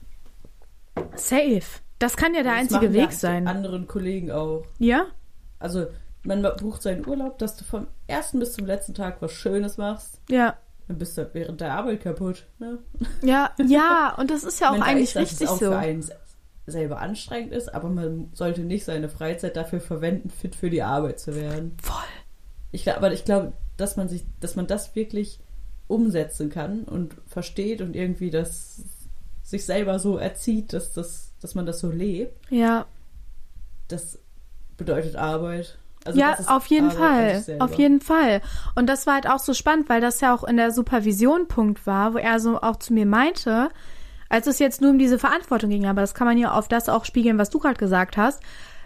Safe. Das kann ja der einzige Weg sein. Die anderen Kollegen auch. Ja? Also, man bucht seinen Urlaub, dass du vom ersten bis zum letzten Tag was Schönes machst. Ja. Dann bist du während der Arbeit kaputt. Ne? Ja, und das ist ja auch eigentlich richtig so. Dass es auch für einen selber anstrengend ist, aber man sollte nicht seine Freizeit dafür verwenden, fit für die Arbeit zu werden. Voll. Ich glaube, dass man das wirklich umsetzen kann und versteht und irgendwie das sich selber so erzieht, dass man das so lebt. Ja. Das bedeutet Arbeit. Also ja, das ist auf jeden Arbeit Fall. Auf jeden Fall. Und das war halt auch so spannend, weil das ja auch in der Supervision Punkt war, wo er so auch zu mir meinte, als es jetzt nur um diese Verantwortung ging, aber das kann man ja auf das auch spiegeln, was du gerade gesagt hast,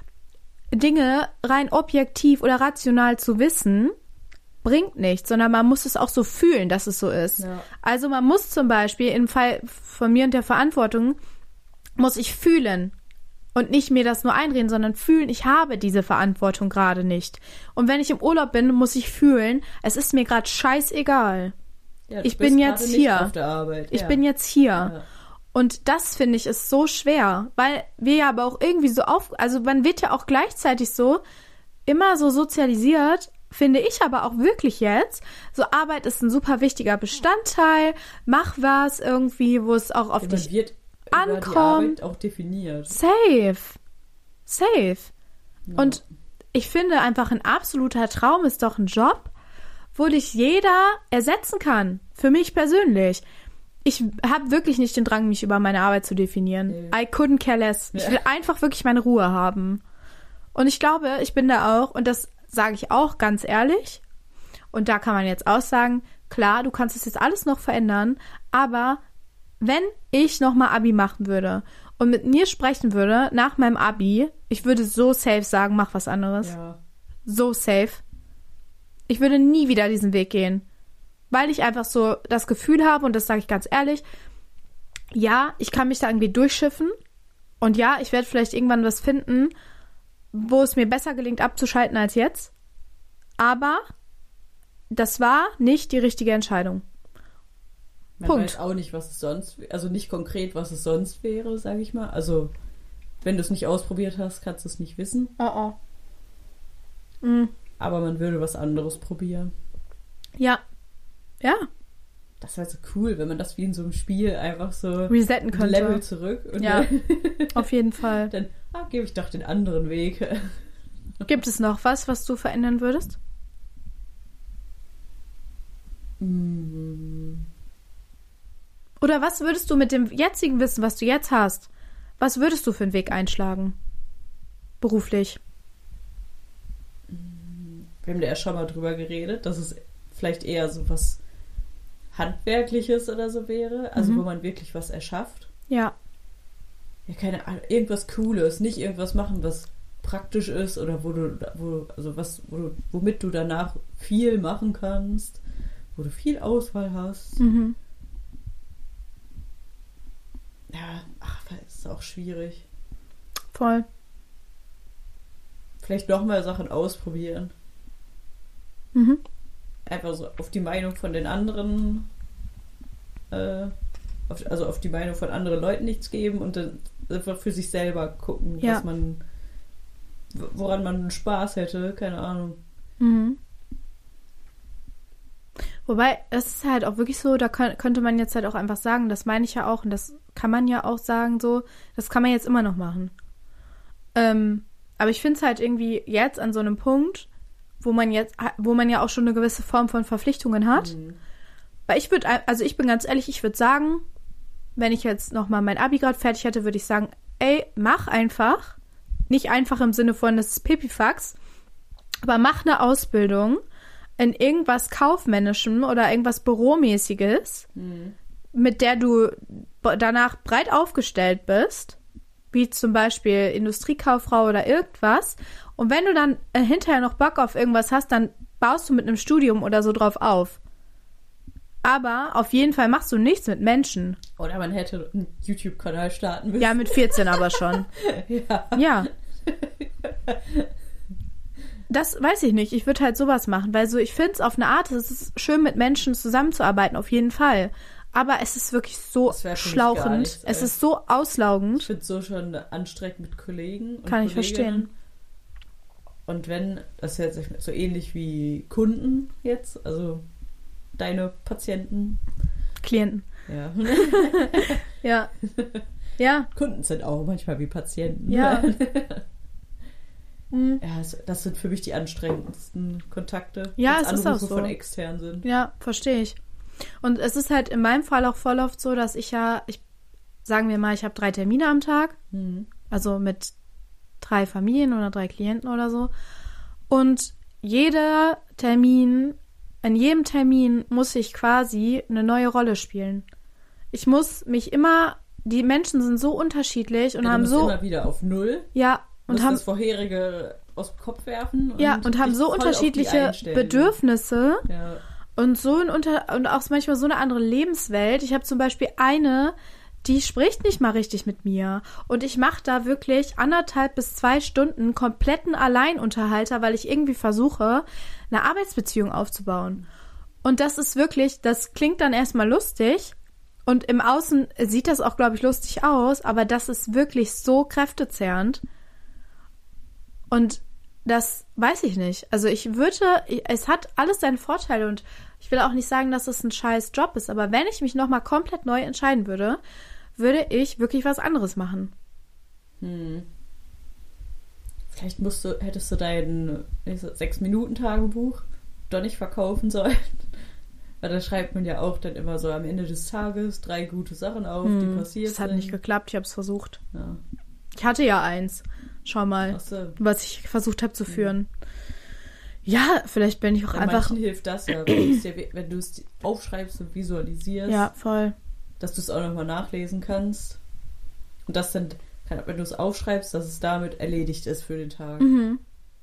Dinge rein objektiv oder rational zu wissen, bringt nichts, sondern man muss es auch so fühlen, dass es so ist. Ja. Also man muss zum Beispiel im Fall von mir und der Verantwortung, muss ich fühlen, Und nicht mir das nur einreden, sondern fühlen, ich habe diese Verantwortung gerade nicht. Und wenn ich im Urlaub bin, muss ich fühlen, es ist mir gerade scheißegal. Ja, ich bin jetzt hier. Auf der Arbeit. Ich bin jetzt hier. Ja. Und das, finde ich, ist so schwer, weil wir ja aber auch irgendwie so also man wird ja auch gleichzeitig so immer so sozialisiert, finde ich aber auch wirklich jetzt, so Arbeit ist ein super wichtiger Bestandteil, mach was irgendwie, wo es auch auf dich ankommt. Die Arbeit auch definiert. Safe. Ja. Und ich finde einfach, ein absoluter Traum ist doch ein Job, wo dich jeder ersetzen kann. Für mich persönlich. Ich habe wirklich nicht den Drang, mich über meine Arbeit zu definieren. Nee. I couldn't care less. Ich will einfach wirklich meine Ruhe haben. Und ich glaube, ich bin da auch, und das sage ich auch ganz ehrlich, und da kann man jetzt auch sagen, klar, du kannst es jetzt alles noch verändern, aber wenn ich nochmal Abi machen würde und mit mir sprechen würde nach meinem Abi, ich würde so safe sagen, mach was anderes. Ja. So safe. Ich würde nie wieder diesen Weg gehen. Weil ich einfach so das Gefühl habe, und das sage ich ganz ehrlich, ja, ich kann mich da irgendwie durchschiffen und ja, ich werde vielleicht irgendwann was finden, wo es mir besser gelingt, abzuschalten als jetzt. Aber das war nicht die richtige Entscheidung. Man weiß auch nicht, was es sonst, also nicht konkret, was es sonst wäre, sage ich mal. Also, wenn du es nicht ausprobiert hast, kannst du es nicht wissen. Aber man würde was anderes probieren. Ja. Ja. Das wäre so cool, wenn man das wie in so einem Spiel einfach so resetten könnte. Level zurück. Und ja, auf jeden Fall. Dann gebe ich doch den anderen Weg. Gibt es noch was du verändern würdest? Oder was würdest du mit dem jetzigen Wissen, was du jetzt hast, was würdest du für einen Weg einschlagen? Beruflich. Wir haben da ja schon mal drüber geredet, dass es vielleicht eher so was Handwerkliches oder so wäre, also wo man wirklich was erschafft. Ja. Ja, keine Ahnung, irgendwas Cooles, nicht irgendwas machen, was praktisch ist oder womit du danach viel machen kannst, wo du viel Auswahl hast. Ja, das ist auch schwierig. Voll. Vielleicht noch mal Sachen ausprobieren. Einfach so auf die Meinung von den anderen, auf die Meinung von anderen Leuten nichts geben und dann einfach für sich selber gucken, woran man Spaß hätte, keine Ahnung. Wobei, es ist halt auch wirklich so, da könnte man jetzt halt auch einfach sagen, das meine ich ja auch, und das kann man ja auch sagen so, das kann man jetzt immer noch machen. Aber ich finde es halt irgendwie jetzt an so einem Punkt, wo man ja auch schon eine gewisse Form von Verpflichtungen hat. Weil ich bin ganz ehrlich, ich würde sagen, wenn ich jetzt nochmal mein Abi gerade fertig hätte, würde ich sagen, ey, mach einfach, nicht einfach im Sinne von, das ist Pipifax, aber mach eine Ausbildung in irgendwas Kaufmännischem oder irgendwas Büromäßiges, mit der du danach breit aufgestellt bist, wie zum Beispiel Industriekauffrau oder irgendwas. Und wenn du dann hinterher noch Bock auf irgendwas hast, dann baust du mit einem Studium oder so drauf auf. Aber auf jeden Fall machst du nichts mit Menschen. Oder man hätte einen YouTube-Kanal starten müssen. Ja, mit 14 aber schon. Ja. Das weiß ich nicht. Ich würde halt sowas machen, weil so, ich finde es auf eine Art, es ist schön, mit Menschen zusammenzuarbeiten, auf jeden Fall. Aber es ist wirklich so schlauchend. Nichts, es ist so auslaugend. Ich finde es so schon anstrengend mit Kollegen und Kann ich verstehen. Und wenn, das ist jetzt so ähnlich wie Kunden jetzt, also deine Patienten. Klienten. Ja. Ja. Ja. Kunden sind auch manchmal wie Patienten. Ja. Ja, das sind für mich die anstrengendsten Kontakte. Ja, es ist auch so. Von extern sind. Ja, verstehe ich. Und es ist halt in meinem Fall auch voll oft so, dass sagen wir mal, ich habe 3 Termine am Tag. Also mit 3 Familien oder 3 Klienten oder so. Und in jedem Termin muss ich quasi eine neue Rolle spielen. Ich muss mich immer, die Menschen sind so unterschiedlich und haben so... immer wieder auf Null. Ja. Und haben das Vorherige aus dem Kopf werfen. Und haben so unterschiedliche Bedürfnisse. Ja. Und auch manchmal so eine andere Lebenswelt. Ich habe zum Beispiel eine, die spricht nicht mal richtig mit mir. Und ich mache da wirklich 1,5 bis 2 Stunden kompletten Alleinunterhalter, weil ich irgendwie versuche, eine Arbeitsbeziehung aufzubauen. Und das ist wirklich, das klingt dann erstmal lustig. Und im Außen sieht das auch, glaube ich, lustig aus. Aber das ist wirklich so kräftezehrend. Und das weiß ich nicht. Also es hat alles seine Vorteile. Und ich will auch nicht sagen, dass es ein scheiß Job ist. Aber wenn ich mich nochmal komplett neu entscheiden würde ich wirklich was anderes machen. Vielleicht hättest du dein 6-Minuten-Tagebuch doch nicht verkaufen sollen. Weil da schreibt man ja auch dann immer so am Ende des Tages 3 gute Sachen auf, die passiert sind. Das hat nicht geklappt, ich habe es versucht. Ja. Ich hatte ja eins. Schau mal, was ich versucht habe zu führen. Ja, vielleicht bin ich auch einfach... Manchen hilft das ja, wenn du es aufschreibst und visualisierst. Ja, voll. Dass du es auch nochmal nachlesen kannst. Und das dann, wenn du es aufschreibst, dass es damit erledigt ist für den Tag. Mhm.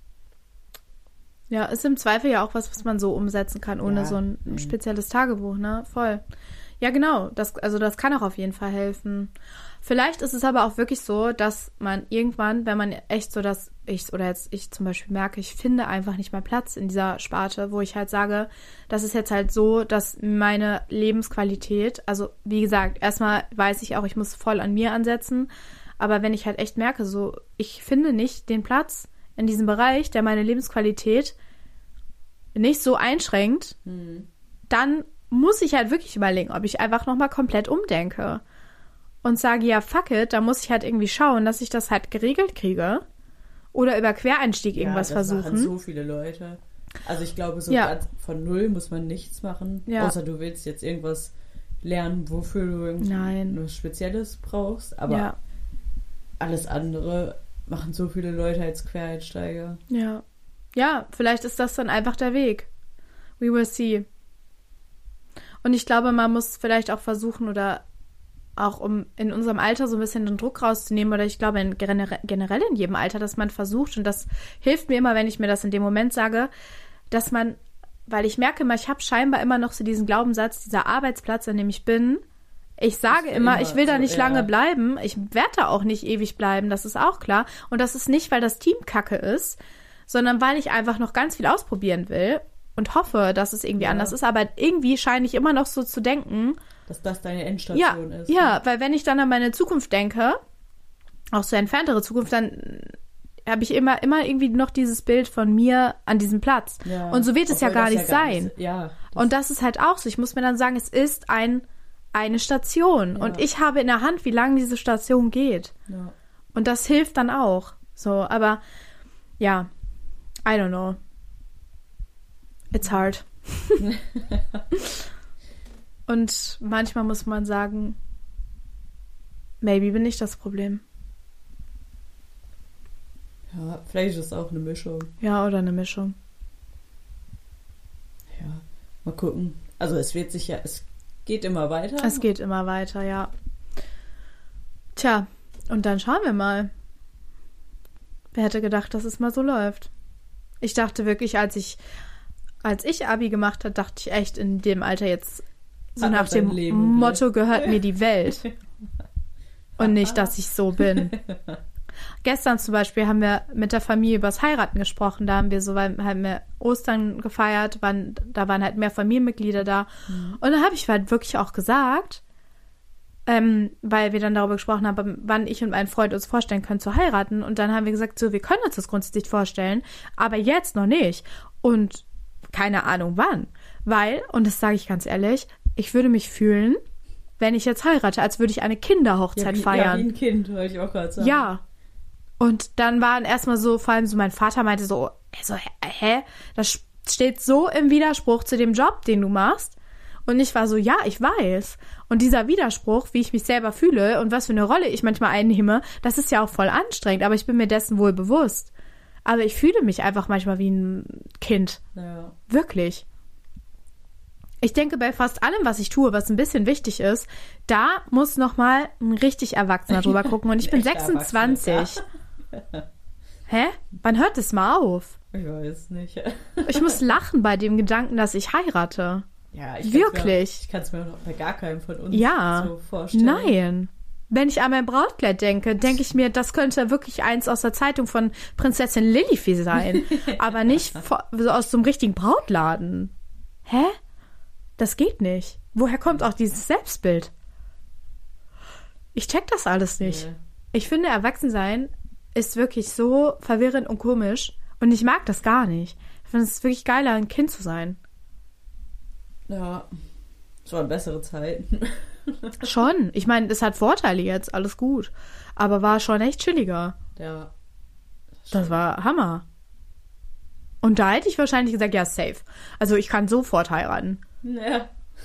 Ja, ist im Zweifel ja auch was man so umsetzen kann, ohne so ein spezielles Tagebuch, ne? Voll. Ja, genau. Das kann auch auf jeden Fall helfen. Vielleicht ist es aber auch wirklich so, dass man irgendwann, wenn man echt so, ich zum Beispiel merke, ich finde einfach nicht mehr Platz in dieser Sparte, wo ich halt sage, das ist jetzt halt so, dass meine Lebensqualität, also wie gesagt, erstmal weiß ich auch, ich muss voll an mir ansetzen, aber wenn ich halt echt merke, so, ich finde nicht den Platz in diesem Bereich, der meine Lebensqualität nicht so einschränkt, dann muss ich halt wirklich überlegen, ob ich einfach nochmal komplett umdenke und sage, ja, fuck it, da muss ich halt irgendwie schauen, dass ich das halt geregelt kriege oder über Quereinstieg irgendwas versuchen. Das machen so viele Leute. Also ich glaube, so ganz von null muss man nichts machen, außer du willst jetzt irgendwas lernen, wofür du irgendwas Spezielles brauchst, aber alles andere machen so viele Leute als Quereinsteiger. Ja, vielleicht ist das dann einfach der Weg. We will see. Und ich glaube, man muss vielleicht auch versuchen oder auch um in unserem Alter so ein bisschen den Druck rauszunehmen oder ich glaube generell in jedem Alter, dass man versucht und das hilft mir immer, wenn ich mir das in dem Moment sage, dass man, weil ich merke immer, ich habe scheinbar immer noch so diesen Glaubenssatz, dieser Arbeitsplatz, an dem ich bin, ich sage immer, ich will da nicht lange bleiben, ich werde da auch nicht ewig bleiben, das ist auch klar und das ist nicht, weil das Team kacke ist, sondern weil ich einfach noch ganz viel ausprobieren will und hoffe, dass es irgendwie anders ist. Aber irgendwie scheine ich immer noch so zu denken, dass das deine Endstation ist. Ja, weil wenn ich dann an meine Zukunft denke, auch so entferntere Zukunft, dann habe ich immer irgendwie noch dieses Bild von mir an diesem Platz. Ja, und so wird es ja gar nicht sein. Und das ist halt auch so. Ich muss mir dann sagen, es ist eine Station. Ja. Und ich habe in der Hand, wie lange diese Station geht. Ja. Und das hilft dann auch. So, aber ja, I don't know. It's hard. Und manchmal muss man sagen, maybe bin ich das Problem. Ja, vielleicht ist es auch eine Mischung. Ja, oder eine Mischung. Ja, mal gucken. Also es geht immer weiter. Es geht immer weiter, ja. Tja, und dann schauen wir mal. Wer hätte gedacht, dass es mal so läuft? Ich dachte wirklich, als ich Abi gemacht habe, dachte ich echt in dem Alter jetzt so nach dem Motto, gehört mir die Welt. Und nicht, dass ich so bin. Gestern zum Beispiel haben wir mit der Familie über das Heiraten gesprochen. Da haben wir Ostern gefeiert, da waren halt mehr Familienmitglieder da. Mhm. Und dann habe ich halt wirklich auch gesagt, weil wir dann darüber gesprochen haben, wann ich und mein Freund uns vorstellen können zu heiraten. Und dann haben wir gesagt, so, wir können uns das grundsätzlich vorstellen, aber jetzt noch nicht. Und keine Ahnung wann. Weil, und das sage ich ganz ehrlich, ich würde mich fühlen, wenn ich jetzt heirate, als würde ich eine Kinderhochzeit feiern. Ja, wie ein Kind, wollte ich auch gerade sagen. Ja. Und dann waren erstmal so, vor allem so mein Vater meinte so, hä? Das steht so im Widerspruch zu dem Job, den du machst. Und ich war so, ja, ich weiß. Und dieser Widerspruch, wie ich mich selber fühle und was für eine Rolle ich manchmal einnehme, das ist ja auch voll anstrengend, aber ich bin mir dessen wohl bewusst. Aber ich fühle mich einfach manchmal wie ein Kind. Ja. Wirklich. Ich denke, bei fast allem, was ich tue, was ein bisschen wichtig ist, da muss nochmal ein richtig Erwachsener drüber gucken. Und ich bin 26. Hä? Wann hört es mal auf? Ich weiß nicht. Ich muss lachen bei dem Gedanken, dass ich heirate. Ja, wirklich. Ich kann es mir noch bei gar keinem von uns so vorstellen. Nein. Wenn ich an mein Brautkleid denke ich mir, das könnte wirklich eins aus der Zeitung von Prinzessin Lilifee sein. Aber nicht so aus so einem richtigen Brautladen. Hä? Das geht nicht. Woher kommt auch dieses Selbstbild? Ich check das alles nicht. Nee. Ich finde, Erwachsensein ist wirklich so verwirrend und komisch. Und ich mag das gar nicht. Ich finde es wirklich geiler, ein Kind zu sein. Ja, es waren bessere Zeiten. Schon. Ich meine, es hat Vorteile jetzt, alles gut. Aber war schon echt chilliger. Ja. Das war Hammer. Und da hätte ich wahrscheinlich gesagt, ja, safe. Also ich kann sofort heiraten. Ja.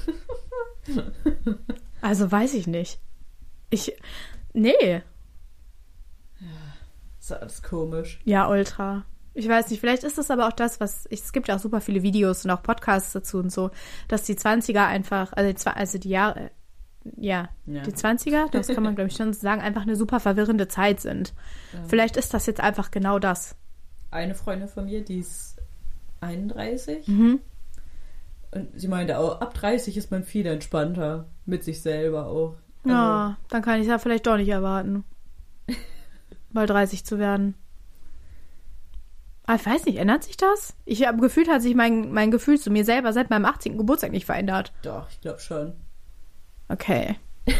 Also weiß ich nicht. Nee. Ja, ist alles komisch. Ja, ultra. Ich weiß nicht, vielleicht ist das aber auch das, es gibt ja auch super viele Videos und auch Podcasts dazu und so, dass die 20er einfach, also die Jahre, die 20er, das kann man glaube ich schon sagen, einfach eine super verwirrende Zeit sind. Ja. Vielleicht ist das jetzt einfach genau das. Eine Freundin von mir, die ist 31 und sie meinte auch, ab 30 ist man viel entspannter mit sich selber auch. Also, ja, dann kann ich es ja vielleicht doch nicht erwarten, mal 30 zu werden. Ich weiß nicht, ändert sich das? Ich habe gefühlt, hat sich mein Gefühl zu mir selber seit meinem 18. Geburtstag nicht verändert. Doch, ich glaube schon. Okay.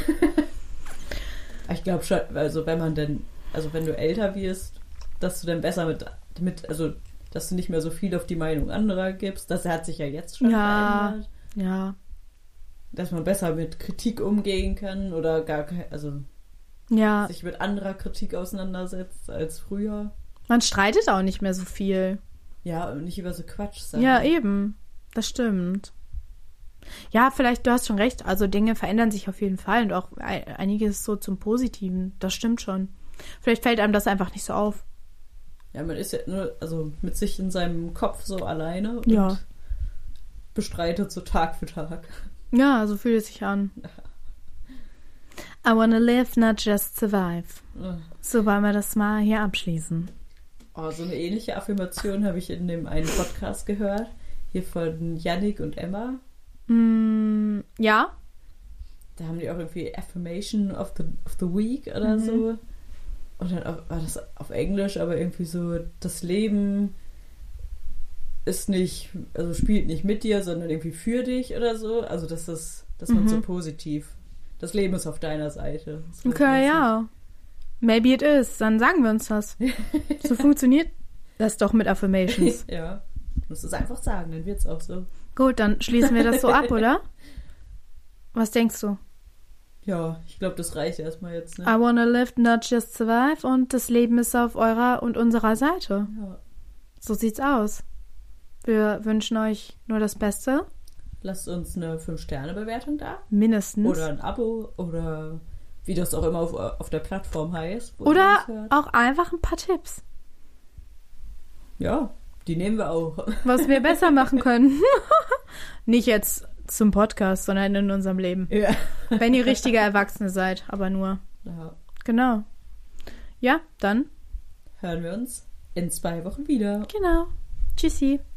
Ich glaube schon, also wenn du älter wirst, dass du dann besser also dass du nicht mehr so viel auf die Meinung anderer gibst. Das hat sich ja jetzt schon verändert. Ja. Dass man besser mit Kritik umgehen kann oder sich mit anderer Kritik auseinandersetzt als früher. Man streitet auch nicht mehr so viel. Ja, und nicht über so Quatsch sagen. Ja, eben. Das stimmt. Ja, vielleicht, du hast schon recht. Also Dinge verändern sich auf jeden Fall und auch einiges so zum Positiven. Das stimmt schon. Vielleicht fällt einem das einfach nicht so auf. Ja, man ist ja nur mit sich in seinem Kopf so alleine und bestreitet so Tag für Tag. Ja, so fühlt es sich an. I wanna live, not just survive. So wollen wir das mal hier abschließen. Oh, so eine ähnliche Affirmation habe ich in dem einen Podcast gehört. Hier von Yannick und Emma. Ja. Da haben die auch irgendwie Affirmation of the Week oder so. Und dann war das auf Englisch, aber irgendwie so, das Leben ist nicht, also spielt nicht mit dir, sondern irgendwie für dich oder so. Also das man so positiv. Das Leben ist auf deiner Seite. Okay, ja. Maybe it is. Dann sagen wir uns das. So funktioniert das doch mit Affirmations. Ja. Du musst es einfach sagen, dann wird's auch so. Gut, dann schließen wir das so ab, oder? Was denkst du? Ja, ich glaube, das reicht erstmal jetzt. Ne? I wanna live, not just survive. Und das Leben ist auf eurer und unserer Seite. Ja. So sieht's aus. Wir wünschen euch nur das Beste. Lasst uns eine 5-Sterne-Bewertung da. Mindestens. Oder ein Abo oder wie das auch immer auf der Plattform heißt. Oder auch einfach ein paar Tipps. Ja, die nehmen wir auch. Was wir besser machen können. Nicht jetzt zum Podcast, sondern in unserem Leben. Ja. Wenn ihr richtige Erwachsene seid, aber nur. Ja. Genau. Ja, dann hören wir uns in 2 Wochen wieder. Genau. Tschüssi.